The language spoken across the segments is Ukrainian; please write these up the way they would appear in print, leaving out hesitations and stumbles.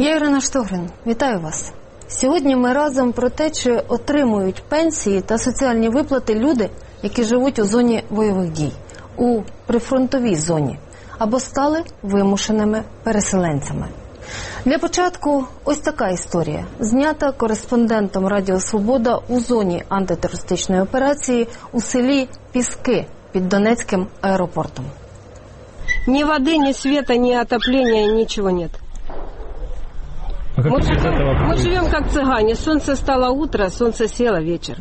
Я Ірина Штогрин. Вітаю вас. Сьогодні ми разом про те, чи отримують пенсії та соціальні виплати люди, які живуть у зоні бойових дій, у прифронтовій зоні, або стали вимушеними переселенцями. Для початку ось така історія, знята кореспондентом Радіо Свобода у зоні антитерористичної операції у селі Піски під Донецьким аеропортом. Ни воды, ни света, ни отопления, ничего нет. Мы живем как цыгане. Солнце стало утро, солнце село вечер.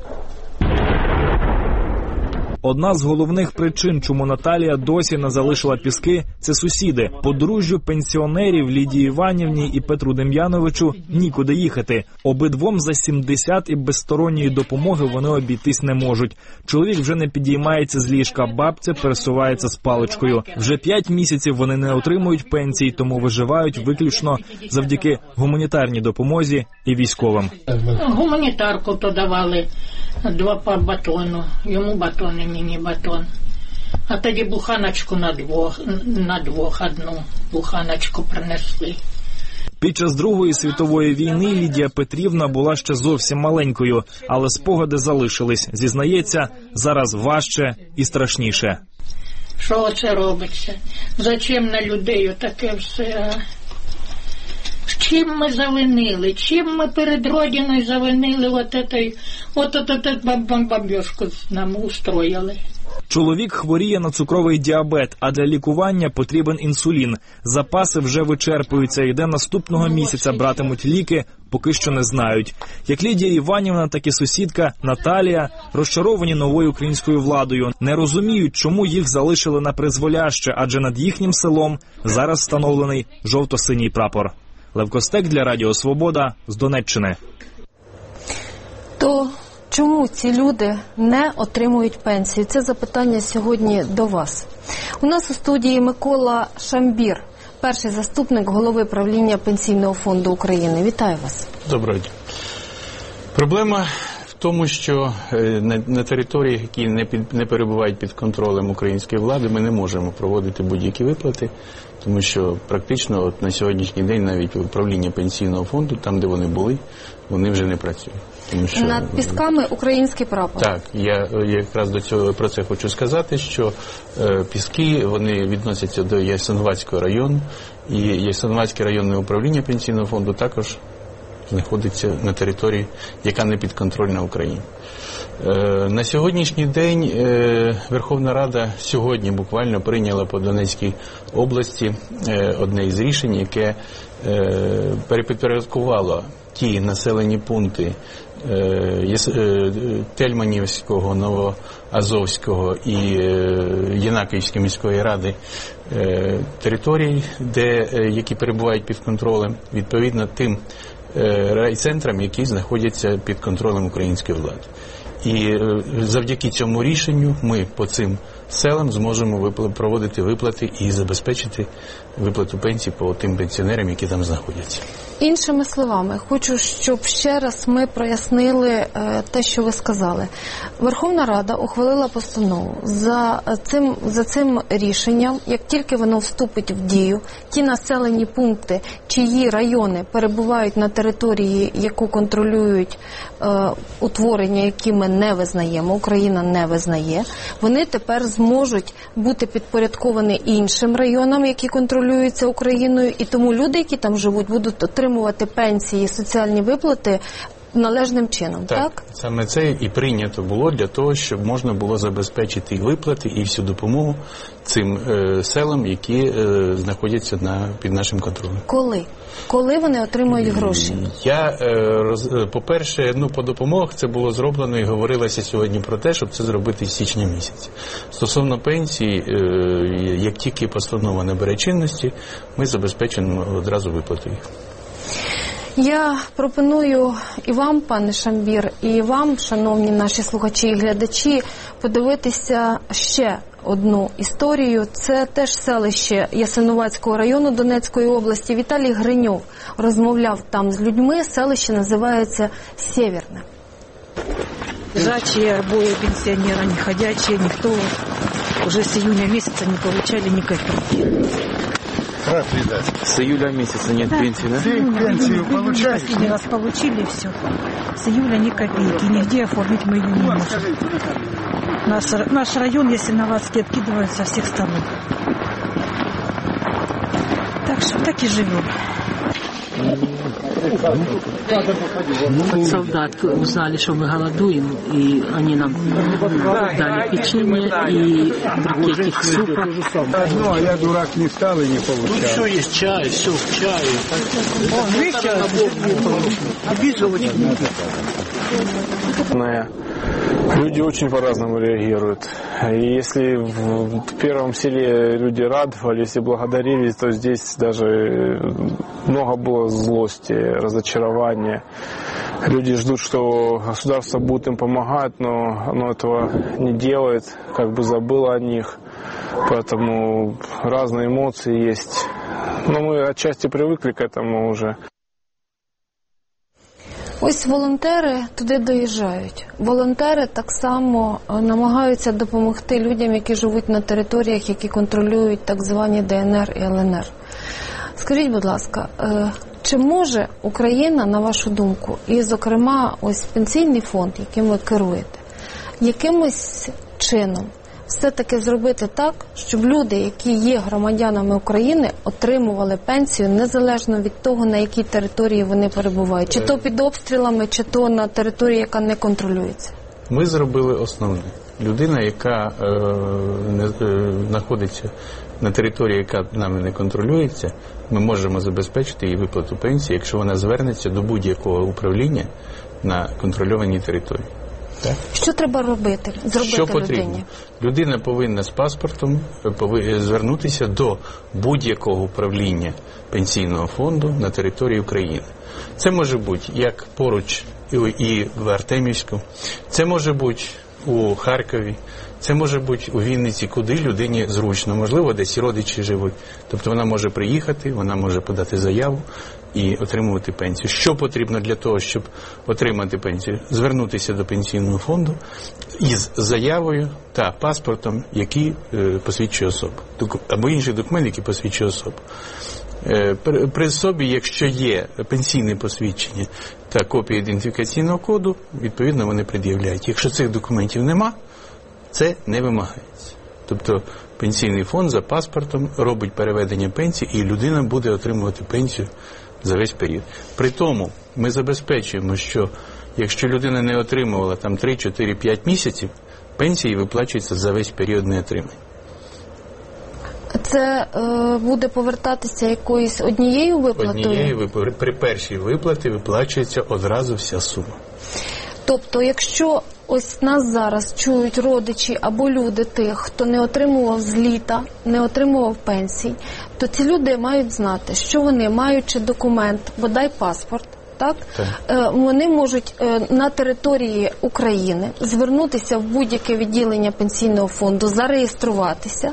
Одна з головних причин, чому Наталія досі не залишила Піски – це сусіди. Подружжю пенсіонерів Лідії Іванівні і Петру Дем'яновичу нікуди їхати. Обидвом за 70 і без сторонньої допомоги вони обійтись не можуть. Чоловік вже не підіймається з ліжка, бабця пересувається з паличкою. Вже 5 місяців вони не отримують пенсій, тому виживають виключно завдяки гуманітарній допомозі і військовим. Гуманітарку то давали 2 по батону, йому батон і мені батон. А тоді буханочку на двох одну буханочку принесли. Під час Другої світової війни Лідія Петрівна була ще зовсім маленькою, але спогади залишились. Зізнається, зараз важче і страшніше. Що це робиться? Зачем на людей таке все? Чим ми завинили? Чим ми перед Родиною завинили от бомбежку нам устроїли? Чоловік хворіє на цукровий діабет, а для лікування потрібен інсулін. Запаси вже вичерпуються, і де наступного місяця братимуть ліки, поки що не знають. Як Лідія Іванівна, так і сусідка Наталія розчаровані новою українською владою. Не розуміють, чому їх залишили на призволяще, адже над їхнім селом зараз встановлений жовто-синій прапор. Лев Костек для Радіо Свобода з Донеччини. То чому ці люди не отримують пенсію? Це запитання сьогодні до вас. У нас у студії Микола Шамбір, перший заступник голови правління Пенсійного фонду України. Вітаю вас. Доброго дня. Проблема в тому, що на території, які не перебувають під контролем української влади, ми не можемо проводити будь-які виплати, тому що практично на сьогоднішній день навіть управління Пенсійного фонду, там де вони були, вони вже не працюють. Тому що над Пісками український прапор. Так, я якраз про це хочу сказати, що Піски, вони відносяться до Ясиноватського району, і Ясиноватське районне управління Пенсійного фонду також знаходиться на території, яка не підконтрольна Україні. На сьогоднішній день Верховна Рада сьогодні буквально прийняла по Донецькій області одне із рішень, яке перепідпорядкувало ті населені пункти Тельманівського, Новоазовського і Єнакіївської міської ради територій, які перебувають під контролем, відповідно тим райцентрам, які знаходяться під контролем української влади. І завдяки цьому рішенню ми по цим селам зможемо проводити виплати і забезпечити виплату пенсій по тим пенсіонерам, які там знаходяться. Іншими словами, хочу, щоб ще раз ми прояснили те, що ви сказали. Верховна Рада ухвалила постанову. За цим рішенням, як тільки воно вступить в дію, ті населені пункти, чиї райони перебувають на території, яку контролюють утворення, які ми не визнаємо, Україна не визнає, вони тепер зможуть бути підпорядковані іншим районам, які контролюються Україною, і тому люди, які там живуть, будуть отримувати пенсії, соціальні виплати належним чином, так? Саме це і прийнято було для того, щоб можна було забезпечити і виплати, і всю допомогу цим селам, які знаходяться під нашим контролем. Коли вони отримують гроші? По-перше, по допомогах це було зроблено і говорилося сьогодні про те, щоб це зробити з січня місяця. Стосовно пенсії, як тільки постанова набере чинності, ми забезпечимо одразу виплату їх. Я пропоную і вам, пане Шамбір, і вам, шановні наші слухачі і глядачі, подивитися ще одну історію. Це теж селище Ясиноватського району Донецької області. Віталій Гриньов розмовляв там з людьми. Селище називається Сєвєрне. Лежачие обои пенсионера, не ходячие, никто уже с июня месяца не получали ни копейки. Рад видать. С июля месяца нет пенсии, да? Пенсию получаете? Последний раз получили, и все. С июля ни копейки. Нигде оформить мы ее не можем. Наш район, если Новацкий, откидывают со всех сторон. Так что так и живем. От солдат узнали, что мы голодуем, и они нам дали печенье и брикетик супа. Ну, а я дурак не стал и не получал. Ну, все есть чай, все в чае. Люди очень по-разному реагируют. И если в первом селе люди радовались и благодарили, то здесь даже много было злости, разочарования. Люди ждут, что государство будет им помогать, но оно этого не делает, как бы забыло о них. Поэтому разные эмоции есть. Но мы отчасти привыкли к этому уже. Ось волонтери туди доїжджають. Волонтери так само намагаються допомогти людям, які живуть на територіях, які контролюють так звані ДНР і ЛНР. Скажіть, будь ласка, чи може Україна, на вашу думку, і, зокрема, ось пенсійний фонд, яким ви керуєте, якимось чином все-таки зробити так, щоб люди, які є громадянами України, отримували пенсію незалежно від того, на якій території вони перебувають? Чи то під обстрілами, чи то на території, яка не контролюється? Ми зробили основне. Людина, яка знаходиться на території, яка нами не контролюється, ми можемо забезпечити їй виплату пенсії, якщо вона звернеться до будь-якого управління на контрольованій території. Так? Що треба робити? Що потрібно? Людина повинна з паспортом звернутися до будь-якого управління пенсійного фонду на території України. Це може бути як поруч і в Артемівську, це може бути у Харкові, це може бути у Вінниці, куди людині зручно. Можливо, десь родичі живуть. Тобто вона може приїхати, вона може подати заяву і отримувати пенсію. Що потрібно для того, щоб отримати пенсію? Звернутися до пенсійного фонду із заявою та паспортом, який посвідчує особу. Або інший документ, який посвідчує особу. При собі, якщо є пенсійне посвідчення та копія ідентифікаційного коду, відповідно вони пред'являють. Якщо цих документів нема, це не вимагається. Тобто пенсійний фонд за паспортом робить переведення пенсії, і людина буде отримувати пенсію за весь період. При тому ми забезпечуємо, що якщо людина не отримувала там 3, 4, 5 місяців, пенсії виплачуються за весь період неотримання. Це буде повертатися якоюсь однією виплатою? Однією виплатою. При першій виплаті виплачується одразу вся сума. Тобто, якщо ось нас зараз чують родичі або люди тих, хто не отримував з літа, не отримував пенсій, то ці люди мають знати, що вони, маючи документ, бодай паспорт, так? Вони можуть на території України звернутися в будь-яке відділення пенсійного фонду, зареєструватися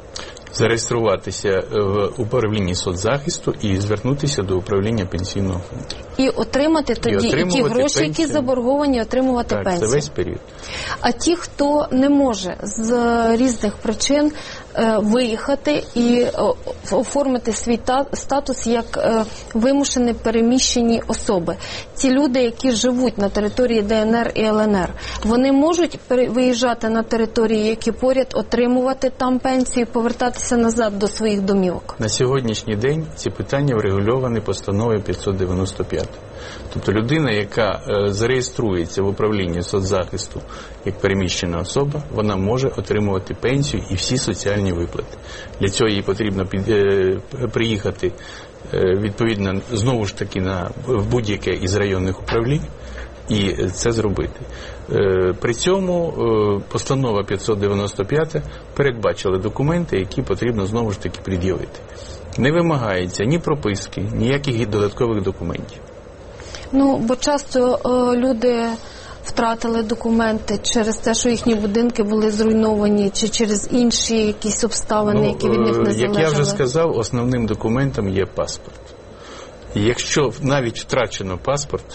в управлінні соцзахисту і звернутися до управління пенсійного фонду. І отримати тоді ті гроші, пенсію, які заборговані, отримувати пенсію. Так, це весь період. А ті, хто не може з різних причин виїхати і оформити свій статус як вимушені переміщені особи. Ці люди, які живуть на території ДНР і ЛНР, вони можуть виїжджати на території, які поряд, отримувати там пенсію, повертатися назад до своїх домівок? На сьогоднішній день ці питання врегульовані постановою 595. Тобто людина, яка зареєструється в управлінні соцзахисту як переміщена особа, вона може отримувати пенсію і всі соціальні виплати. Для цього їй потрібно приїхати відповідно знову ж таки в будь-яке із районних управлінь і це зробити. При цьому постанова 595 передбачила документи, які потрібно знову ж таки пред'явити. Не вимагається ні прописки, ніяких додаткових документів. Бо часто люди втратили документи через те, що їхні будинки були зруйновані, чи через інші якісь обставини, які від них не залежали. Як я вже сказав, основним документом є паспорт. І якщо навіть втрачено паспорт,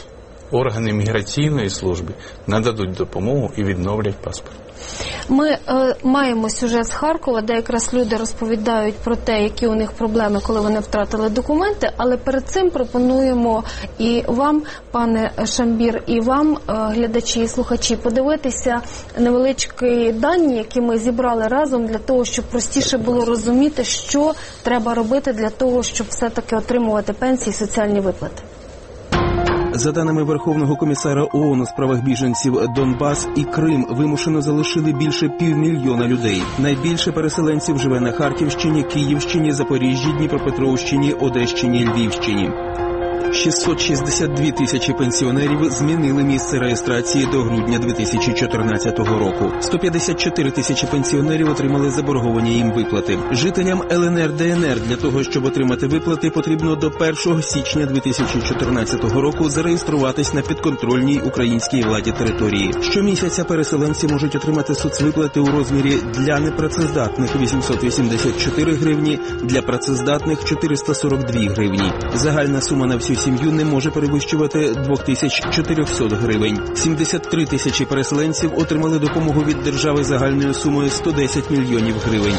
органи міграційної служби нададуть допомогу і відновлять паспорт. Ми маємо сюжет з Харкова, де якраз люди розповідають про те, які у них проблеми, коли вони втратили документи, але перед цим пропонуємо і вам, пане Шамбір, і вам, глядачі і слухачі, подивитися невеличкі дані, які ми зібрали разом для того, щоб простіше було розуміти, що треба робити для того, щоб все-таки отримувати пенсії і соціальні виплати. За даними Верховного комісара ООН у справах біженців, Донбас і Крим вимушено залишили більше 500 000 людей. Найбільше переселенців живе на Харківщині, Київщині, Запоріжжі, Дніпропетровщині, Одещині, Львівщині. 662 тисячі пенсіонерів змінили місце реєстрації до грудня 2014 року. 154 тисячі пенсіонерів отримали заборговані їм виплати. Жителям ЛНР, ДНР для того, щоб отримати виплати, потрібно до 1 січня 2014 року зареєструватись на підконтрольній українській владі території. Щомісяця переселенці можуть отримати соцвиплати у розмірі для непрацездатних 884 гривні, для працездатних 442 гривні. Загальна сума на всю сім'ю не може перевищувати 2400 гривень. 73 тисячі переселенців отримали допомогу від держави загальною сумою 110 мільйонів гривень.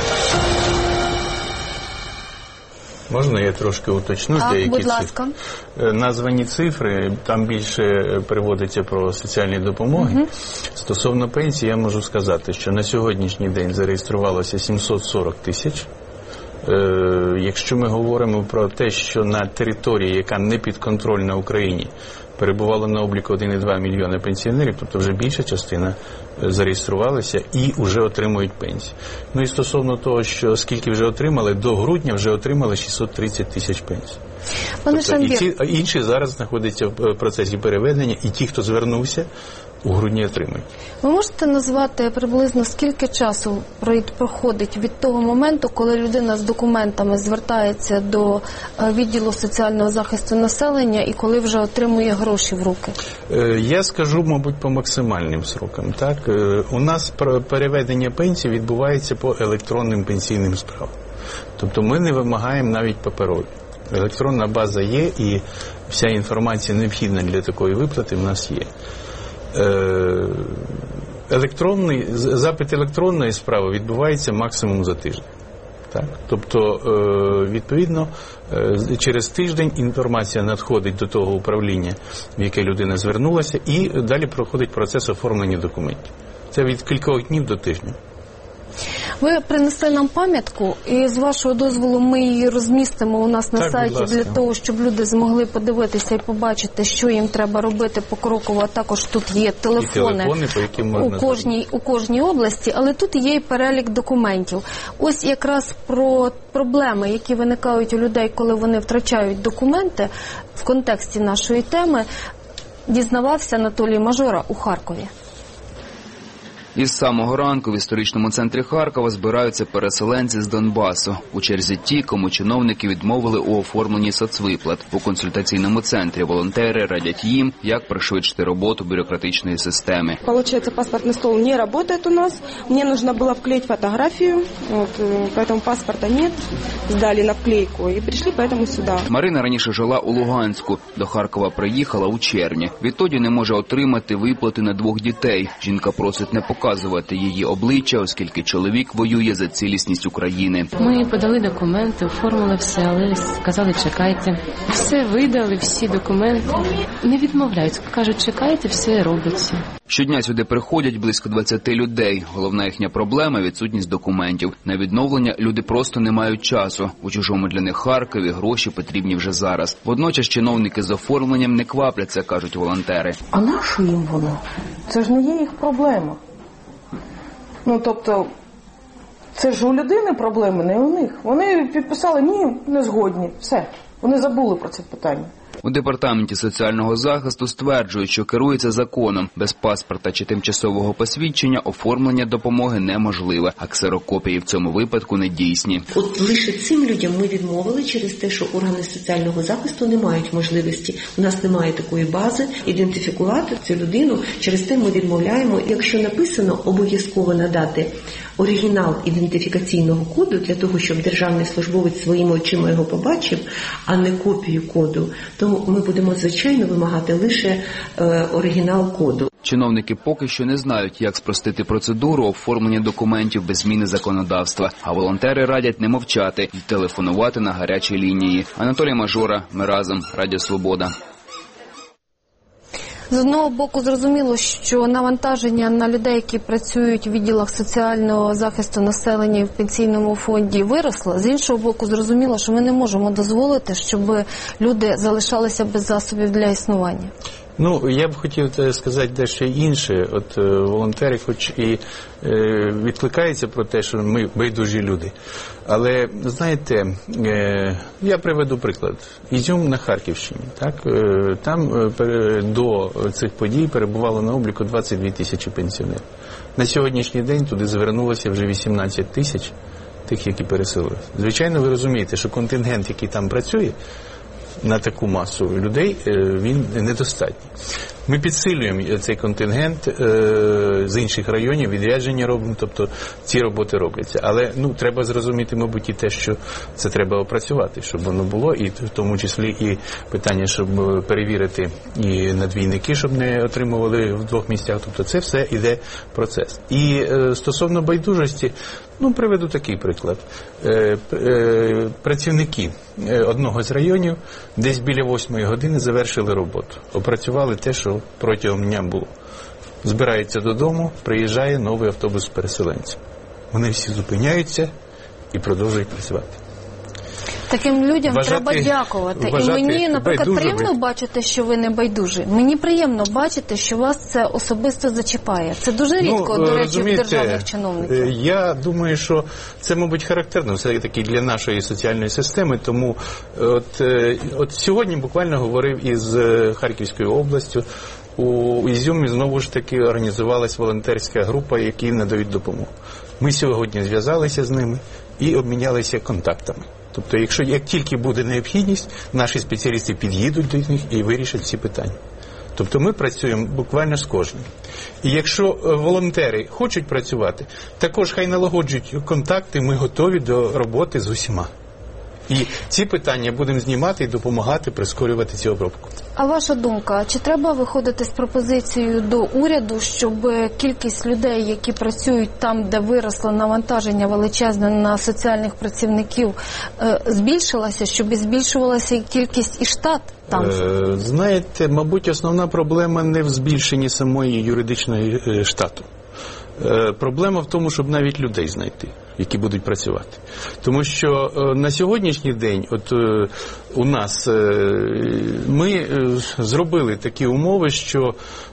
Можна я трошки уточню деякі будь ласка. цифри? Названі цифри, там більше приводиться про соціальні допомоги. Стосовно пенсії, я можу сказати, що на сьогоднішній день зареєструвалося 740 тисяч. Якщо ми говоримо про те, що на території, яка не підконтрольна Україні, перебувало на обліку 1,2 мільйони пенсіонерів, тобто вже більша частина зареєструвалися і вже отримують пенсії. Ну і стосовно того, що скільки вже отримали, до грудня вже отримали 630 тисяч пенсій. Пане Тобто, Шамбір, інші зараз знаходяться в процесі переведення, і ті, хто звернувся, у грудні отримають. ви можете назвати приблизно скільки часу проходить від того моменту, коли людина з документами звертається до відділу соціального захисту населення і коли вже отримує гроші в руки? Я скажу, мабуть, по максимальним срокам. Так? У нас переведення пенсій відбувається по електронним пенсійним справам. Тобто ми не вимагаємо навіть паперові. Електронна база є, і вся інформація необхідна для такої виплати в нас є. Запит електронної справи відбувається максимум за тиждень. Так? Тобто, відповідно, через тиждень інформація надходить до того управління, в яке людина звернулася, і далі проходить процес оформлення документів. Це від кількох днів до тижня. Ви принесли нам пам'ятку, і з вашого дозволу ми її розмістимо у нас на сайті для того, щоб люди змогли подивитися і побачити, що їм треба робити покроково. А також тут є телефони по яким можна у кожній області, але тут є і перелік документів. Ось якраз про проблеми, які виникають у людей, коли вони втрачають документи, в контексті нашої теми дізнавався Анатолій Мажора у Харкові. Із самого ранку в історичному центрі Харкова збираються переселенці з Донбасу. У черзі ті, кому чиновники відмовили у оформленні соцвиплат. У консультаційному центрі волонтери радять їм, як пришвидшити роботу бюрократичної системи. Получается, паспортный стол не работает у нас. Мне нужно было вклеить фотографию, поэтому паспорта нет. Сдали на вклейку и пришли поэтому сюда. Марина раніше жила у Луганську. До Харкова приїхала у червні. Відтоді не може отримати виплати на 2 дітей. Жінка просить не показувати її обличчя, оскільки чоловік воює за цілісність України. Ми подали документи, оформили все, але сказали, чекайте. Все видали, всі документи. Не відмовляють, кажуть, чекайте, все робиться. Щодня сюди приходять близько 20 людей. Головна їхня проблема – відсутність документів. На відновлення люди просто не мають часу. У чужому для них Харкові гроші потрібні вже зараз. Водночас чиновники з оформленням не квапляться, кажуть волонтери. А нащо їм воно? Це ж не є їх проблема. Тобто, це ж у людини проблеми, не у них. Вони підписали, ні, не згодні, все. Вони забули про це питання. У Департаменті соціального захисту стверджують, що керується законом. Без паспорта чи тимчасового посвідчення оформлення допомоги неможливе, а ксерокопії в цьому випадку не дійсні. От лише цим людям ми відмовили через те, що органи соціального захисту не мають можливості. У нас немає такої бази ідентифікувати цю людину. Через те ми відмовляємо. Якщо написано, обов'язково надати оригінал ідентифікаційного коду для того, щоб державний службовець своїми очима його побачив, а не копію коду, то тому ми будемо, звичайно, вимагати лише оригінал коду. Чиновники поки що не знають, як спростити процедуру оформлення документів без зміни законодавства, а волонтери радять не мовчати і телефонувати на гарячі лінії. Анатолій Мажора, ми разом, Радіо Свобода. З одного боку, зрозуміло, що навантаження на людей, які працюють в відділах соціального захисту населення і в пенсійному фонді, виросло. З іншого боку, зрозуміло, що ми не можемо дозволити, щоб люди залишалися без засобів для існування. Ну, я б хотів сказати дещо інше. От волонтери хоч і відкликаються про те, що ми байдужі люди. Але, знаєте, я приведу приклад. Ізюм на Харківщині. Так? Там до цих подій перебувало на обліку 22 тисячі пенсіонерів. На сьогоднішній день туди звернулося вже 18 тисяч тих, які переселилися. Звичайно, ви розумієте, що контингент, який там працює, на таку масу людей, він недостатній. Ми підсилюємо цей контингент з інших районів, відрядження робимо, тобто ці роботи робляться. Але треба зрозуміти, мабуть, і те, що це треба опрацювати, щоб воно було, і в тому числі і питання, щоб перевірити і надвійники, щоб не отримували в двох місцях. Тобто це все йде процес. І стосовно байдужості, приведу такий приклад. Працівники одного з районів десь біля 8 години завершили роботу. Опрацювали те, що протягом дня було. Збираються додому, приїжджає новий автобус з переселенців. Вони всі зупиняються і продовжують працювати. Таким людям треба дякувати. І мені, наприклад, приємно бачити, що ви не байдужі. Мені приємно бачити, що вас це особисто зачіпає. Це дуже рідко, до речі, в державних чиновників. Я думаю, що це, мабуть, характерно все-таки для нашої соціальної системи. Тому от сьогодні буквально говорив із Харківською областю. У Ізюмі знову ж таки організувалась волонтерська група, які надають допомогу. Ми сьогодні зв'язалися з ними і обмінялися контактами. Тобто, як тільки буде необхідність, наші спеціалісти під'їдуть до них і вирішать всі питання. Тобто ми працюємо буквально з кожним. І якщо волонтери хочуть працювати, також хай налагоджують контакти, ми готові до роботи з усіма. І ці питання будемо знімати і допомагати прискорювати цю обробку. А ваша думка, чи треба виходити з пропозицією до уряду, щоб кількість людей, які працюють там, де виросло навантаження величезне на соціальних працівників, збільшилася, щоб і збільшувалася і кількість і штат там? Знаєте, мабуть, основна проблема не в збільшенні самої юридичної штату. Проблема в тому, щоб навіть людей знайти, які будуть працювати. Тому що на сьогоднішній день у нас ми зробили такі умови, що,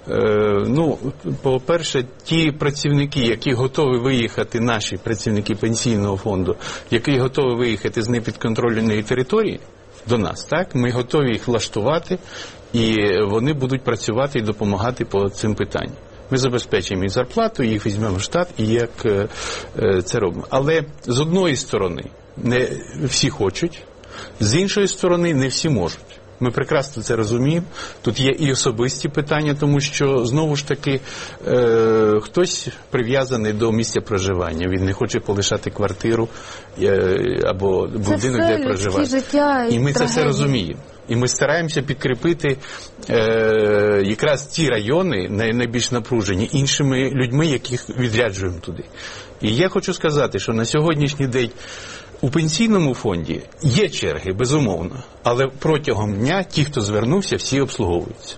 по-перше, ті працівники, які готові виїхати, наші працівники пенсійного фонду, які готові виїхати з непідконтрольної території до нас, так, ми готові їх влаштувати, і вони будуть працювати і допомагати по цим питанням. Ми забезпечуємо їх зарплату, їх візьмемо в штат і як це робимо. Але з одної сторони не всі хочуть, з іншої сторони не всі можуть. Ми прекрасно це розуміємо. Тут є і особисті питання, тому що, знову ж таки, хтось прив'язаний до місця проживання. Він не хоче полишати квартиру або будинок, де проживає. І ми це все розуміємо. І ми стараємося підкріпити якраз ті райони, найбільш напружені, іншими людьми, яких відряджуємо туди. І я хочу сказати, що на сьогоднішній день у пенсійному фонді є черги, безумовно, але протягом дня ті, хто звернувся, всі обслуговуються.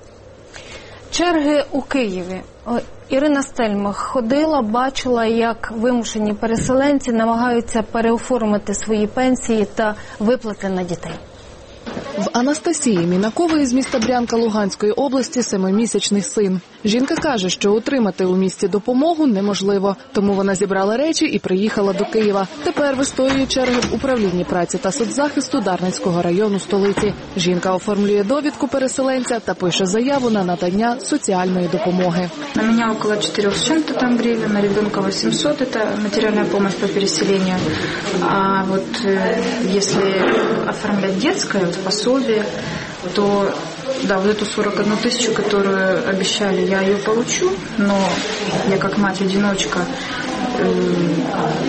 Черги у Києві. Ірина Стельмах ходила, бачила, як вимушені переселенці намагаються переоформити свої пенсії та виплати на дітей. В Анастасії Мінакової з міста Брянка Луганської області 7-місячний син. Жінка каже, що отримати у місті допомогу неможливо, тому вона зібрала речі і приїхала до Києва. Тепер вистоює черги в управлінні праці та соцзахисту Дарницького району столиці. Жінка оформлює довідку переселенця та пише заяву на надання соціальної допомоги. На мене около 400 чем-то там гривен, на ребенка 800, это материальная помощь по переселению. А вот если оформлять детское пособие, то да, вот эту 41 тысячу, которую обещали, я ее получу, но я как мать-одиночка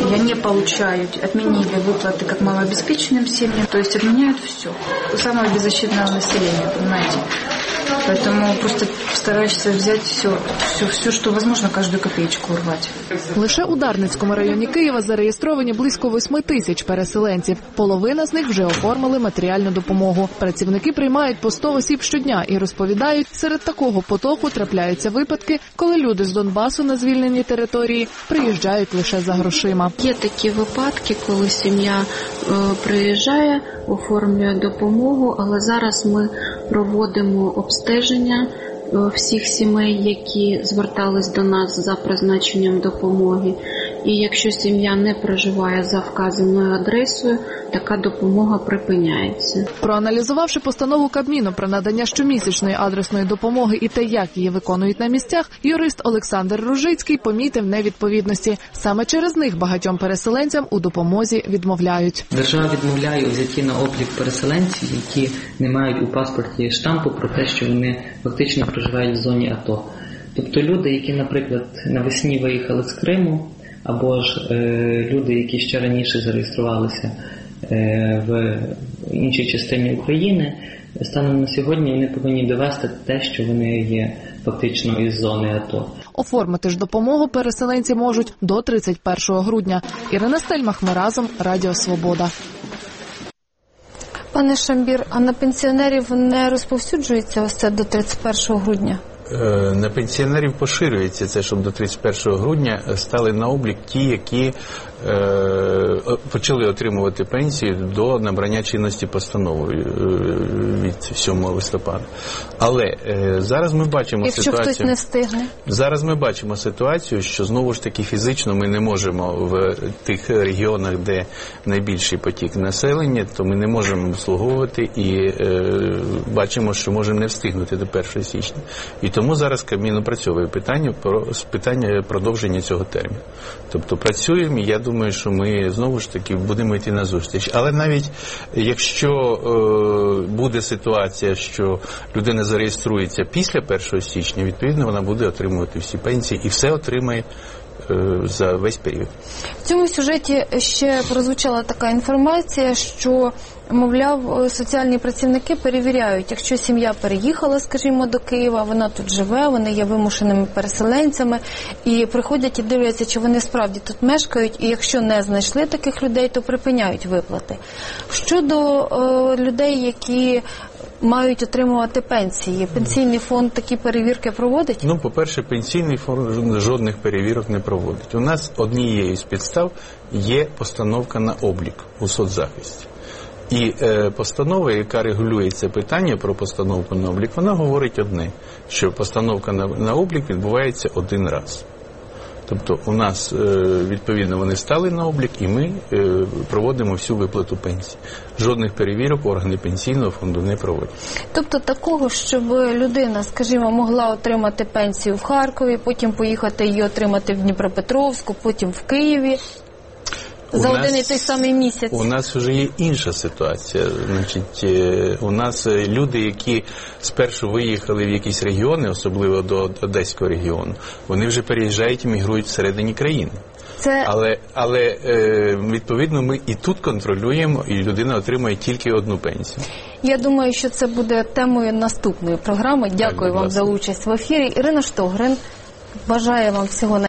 я не получаю, отменили выплаты как малообеспеченным семьям, то есть отменяют все. У самого беззащитного населения, понимаете. Поэтому просто стараешься взять все, что возможно, каждую копеечку урвать. Лише у Дарницькому районі Києва зареєстровані близько 8 тисяч переселенців. Половина з них вже оформили матеріальну допомогу. Працівники приймають по 100 осіб щодня і розповідають, серед такого потоку трапляються випадки, коли люди з Донбасу на звільнені території приїжджають лише за грошима. Є такі випадки, коли сім'я приїжджає, оформлює допомогу, але зараз ми проводимо обстеження всіх сімей, які звертались до нас за призначенням допомоги. І якщо сім'я не проживає за вказаною адресою, така допомога припиняється. Проаналізувавши постанову Кабміну про надання щомісячної адресної допомоги і те, як її виконують на місцях, юрист Олександр Ружицький помітив невідповідності. Саме через них багатьом переселенцям у допомозі відмовляють. Держава відмовляє у взятті на облік переселенців, які не мають у паспорті штампу про те, що вони фактично проживають в зоні АТО. Тобто люди, які, наприклад, навесні виїхали з Криму, або ж люди, які ще раніше зареєструвалися в іншій частині України, станом на сьогодні вони повинні довести те, що вони є фактично із зони АТО. Оформити ж допомогу переселенці можуть до 31 грудня. Ірина Стельмах, ми разом, Радіо Свобода. Пане Шамбір, а на пенсіонерів не розповсюджується ось це до 31 грудня? На пенсіонерів поширюється це, щоб до 31 грудня стали на облік ті, які почали отримувати пенсію до набрання чинності постановою від 7 листопада. Але зараз ми бачимо якщо ситуацію... хтось не встигне? Зараз ми бачимо ситуацію, що знову ж таки фізично ми не можемо в тих регіонах, де найбільший потік населення, то ми не можемо обслуговувати і бачимо, що можемо не встигнути до 1 січня. І тому зараз Кабмін опрацьовує питання продовження цього терміну. Тобто працюємо, і я думаю, що ми знову ж таки будемо йти на зустріч. Але навіть якщо буде ситуація, що людина зареєструється після 1 січня, відповідно вона буде отримувати всі пенсії і все отримає за весь період. В цьому сюжеті ще прозвучала така інформація, що, мовляв, соціальні працівники перевіряють, якщо сім'я переїхала, скажімо, до Києва, вона тут живе, вони є вимушеними переселенцями, і приходять і дивляться, чи вони справді тут мешкають, і якщо не знайшли таких людей, то припиняють виплати. Щодо людей, які мають отримувати пенсії, пенсійний фонд такі перевірки проводить? Ну, по-перше, пенсійний фонд жодних перевірок не проводить. У нас однією з підстав є постановка на облік у соцзахисті. І постанова, яка регулює це питання про постановку на облік, вона говорить одне, що постановка на облік відбувається один раз. Тобто у нас, відповідно, вони стали на облік, і ми проводимо всю виплату пенсії. Жодних перевірок органи пенсійного фонду не проводять. Тобто такого, щоб людина, скажімо, могла отримати пенсію в Харкові, потім поїхати її отримати в Дніпропетровську, потім в Києві, за один і той самий місяць. У нас вже є інша ситуація. Значить, у нас люди, які спершу виїхали в якісь регіони, особливо до Одеського регіону, вони вже переїжджають і мігрують всередині країни. Але відповідно, ми і тут контролюємо, і людина отримує тільки одну пенсію. Я думаю, що це буде темою наступної програми. Дякую вам за участь в ефірі. Ірина Штогрин, бажаю вам всього найкращого.